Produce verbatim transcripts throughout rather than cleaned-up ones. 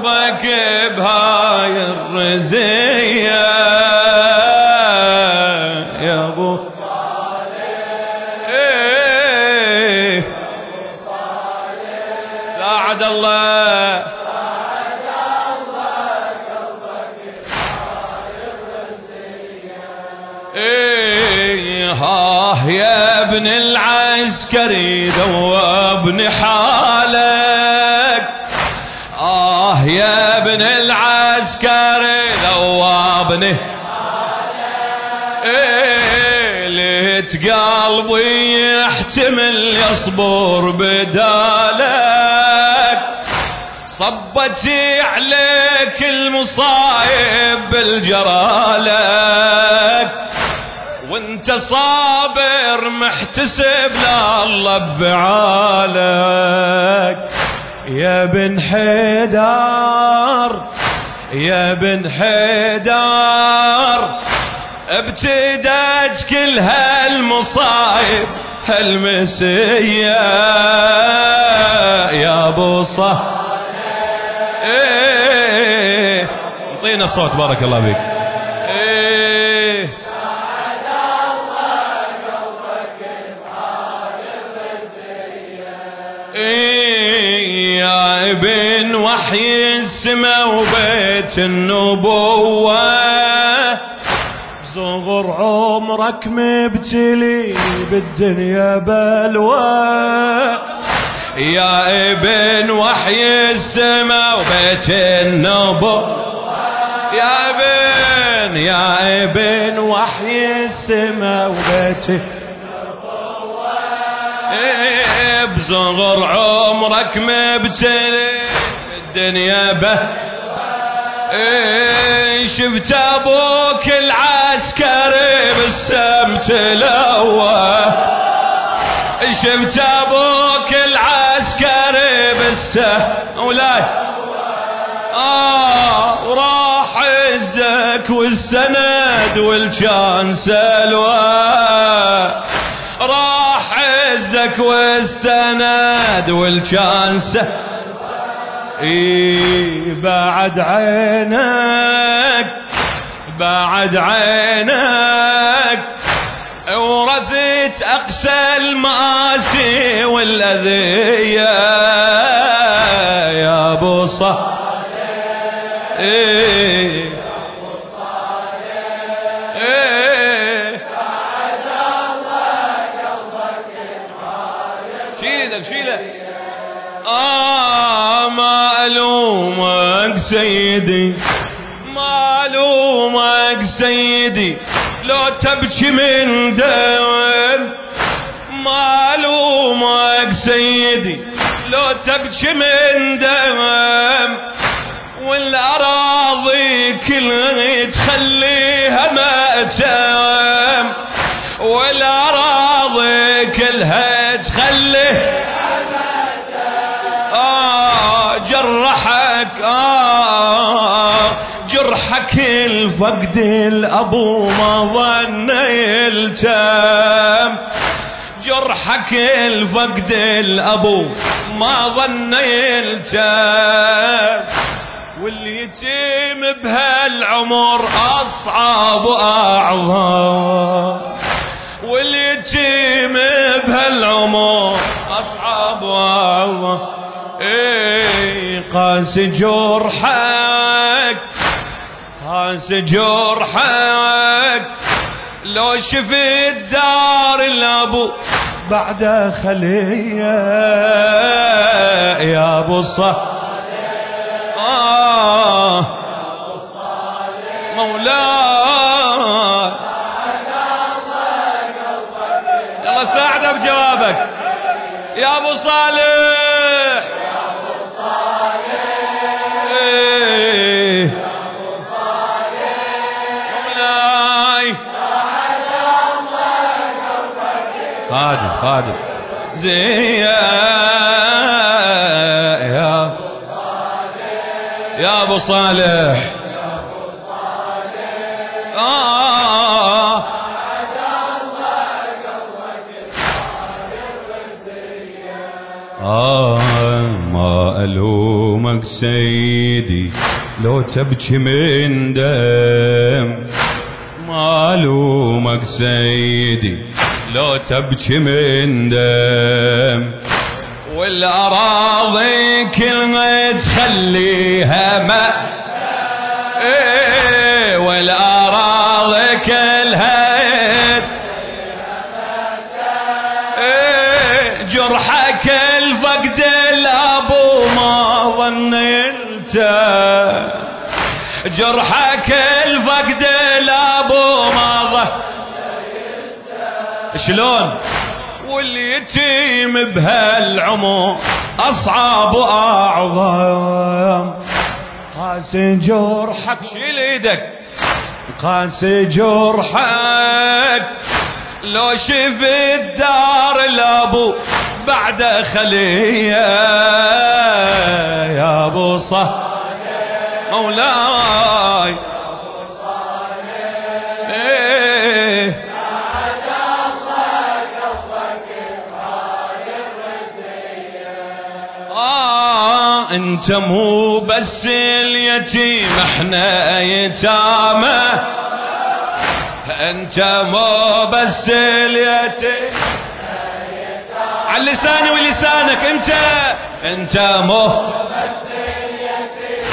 قلبك بهاي الرزية يا ابو ايه ساعد الله ايه ها يا ابن العسكري ذوبني حالك آه يا ابن العسكري ذوبني إيه ليت قلبي يحتمل يصبر بدالك صبتي عليك المصايب بالجرالك وانت صابر محتسب لله بفعالك يا بن حيدر يا بن حيدر ابتدت كل هالمصايب هالمسية يا ابو صالح ايه اعطينا الصوت بارك الله فيك ايه ايه يا ابن وحي السما وبيت النبوة صغر عمرك مبتلي بالدنيا بلوى يا ابن وحي السما وبيت النبوة يا ابن يا ابن وحي السما وبيت النبوة إيه بصغر عمرك مبتلي بالدنيا بلوى إيه شفت ابوك العسكري بالسمت الاول شفت ابوك العسكري بالسمت ولاي اه وراح عزك والسند والجان سلوى راح عزك والسند والجان سلوى إيه بعد عينك بعد عينك ورثت أقسى المآسي والأذية يا أبو صالح إيه إيه شيلك شيلك آه ما ألومك سيدي ما ألومك سيدي لو تبكي من دم ما ألومك سيدي لو تبكي من دم والأراضي كلها تخليها مأتم والأراضي كلها تخليها آه جرحك آه جرحك الفقد الأبو ما ظن يلتم جرحك الفقد الأبو ما ظن يلتم واليتيم بهالعمر أصعب وأعظم واليتيم بهالعمر أصعب وأعظم إيه قاس جرحك قاس جرحك لو شفت دار الأبو بعد خلية يا أبو صالح آه مولاي يلا ساعده بجوابك يا أبو صالح إيه مولاي خادم خادم زي يا يا أبو صالح آه آه ما ألوم لومك سيدي لو تبكي من دم، ما لومك سيدي لو تبكي من دم، والأراضي كلها تخليها ما إيه، والأراضي كلها إيه، جرحك الفقد الأبو ما ظنيته، جرحك الفقد الأبو ما ظنيته، شلون واليتيم بهالعمر أصعب وأعظم، قاسي جرحك شيل ايدك، قاسي جرحك لو شفت دار الابو بعد خليه يا ابو صالح مولاي ايه آه انت مو بس اليتيم احنا يتامى، انت مو بس اليتيم على لساني ولسانك، انت انت مو بس اليتيم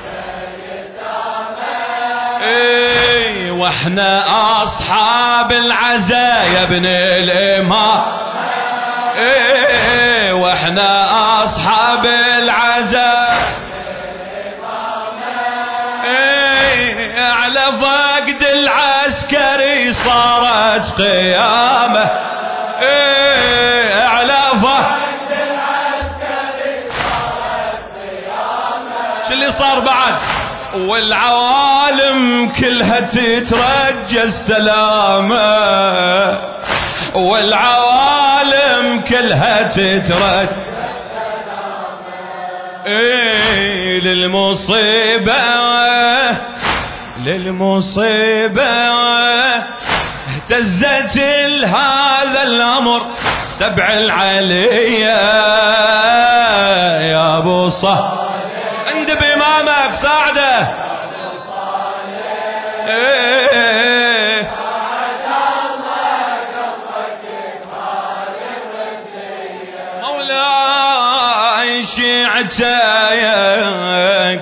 ايه، واحنا اصحاب العزا يا ابن الامام ايه، واحنا اصحاب العزا ايه، على فقد العسكري صارت قيامه ايه، على فقد العسكري صارت قيامه، شو اللي صار بعد؟ والعوالم كلها تترجى السلامه، والعوالم كلها تترجى ايه، للمصيبة للمصيبة اهتزت هذا الأمر سبع العليا يا ابو صالح، عند بإمامك ساعده ايه، مولاي شيعتك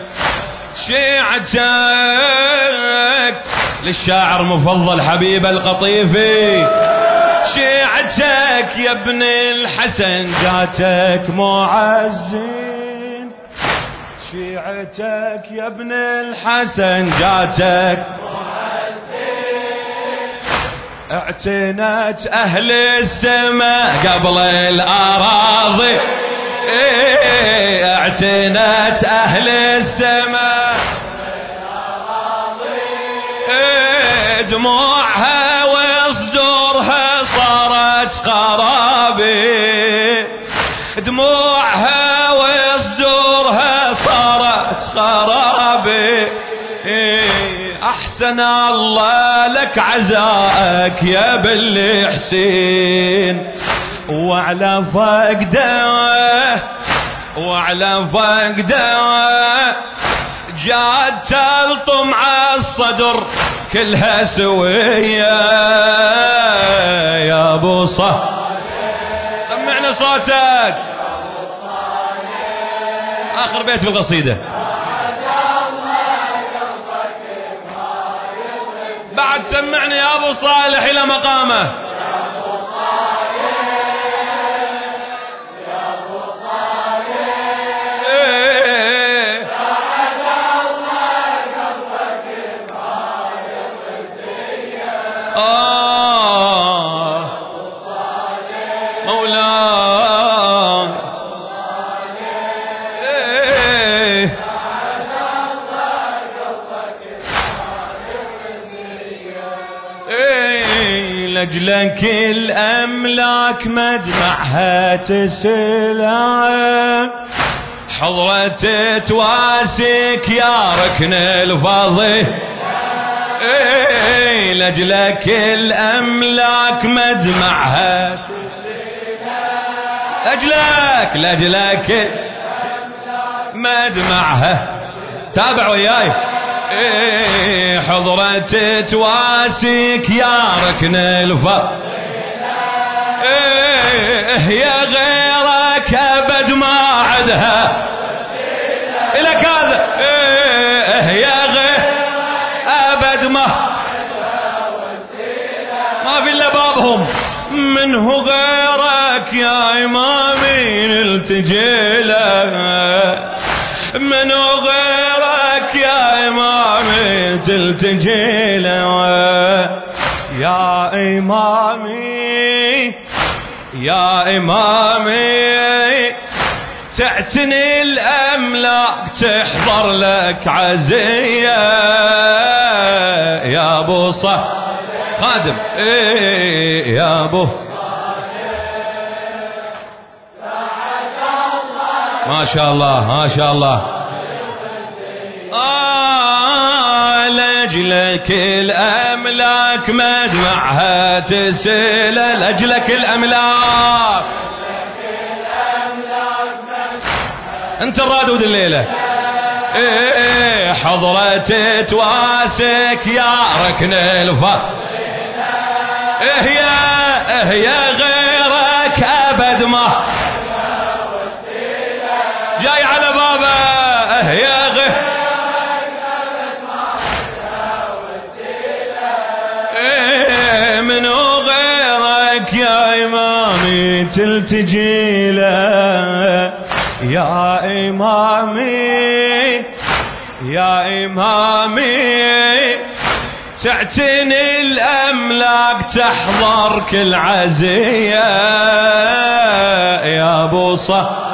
شيعتك للشاعر مفضل حبيب القطيفي، شيعتك يا ابن الحسن جاتك معزين، شيعتك يا ابن الحسن جاتك اعتنت اهل السماء قبل الاراضي ايه، اعتنت اهل السماء ايه، دموعها وصدورها صارت قرابي، دموعها وصدورها صارت قرابي ايه، احسن الله لك عزائك يا بل حسين، وعلى فقده وعلى فقده جات تلطم على الصدر كلها سوية يا ابو صالح، سمعنا صوتك اخر بيت في القصيدة، بعد سمعني يا ابو صالح الى مقامه، آه مولاي إيه، إيه، لأجلك الأملاك مجمعها تسلع، حضرة تواسيك يا ركن الفضي ايه، لأجلك الأملاك مدمعها لأجلك لأجلك مدمعها. تابع وياي. إيه حضرة تواسيك يا ركن الفضل، إيه يا غيرك أبد ما عدها إلك هذا، إيه يا غير أبد ما ما في إلا بابهم. منه غيرك يا إمامي نلتجي له، منه غيرك يا إمامي تلتجي له. يا إمامي يا إمامي تعتني الأملاك تحضر لك عزية. يا أبو صالح خادم، إيه يا أبو ما شاء الله ما شاء الله. آه لأجلك الأملاك مدمعها تسيل، لأجلك الأملاك انت الرادود الليلة. إيه حضرة تواسك يا ركن الفضل، إيه يا إيه يا غيرك أبد ما جاي على بابا. إيه يا غيرك إيه منو غيرك يا إمامي تلتجي له. يا إمامي يا إمامي تعتني الأملاك تحضر كل عزية. يا أبو صالح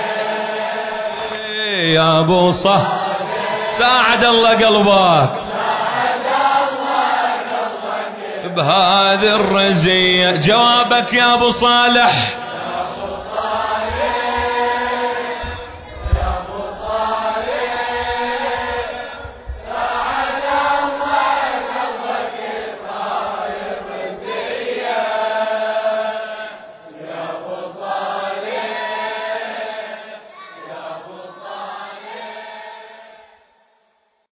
يا أبو صالح ساعد الله قلبك بهذه الرزية. جوابك يا أبو صالح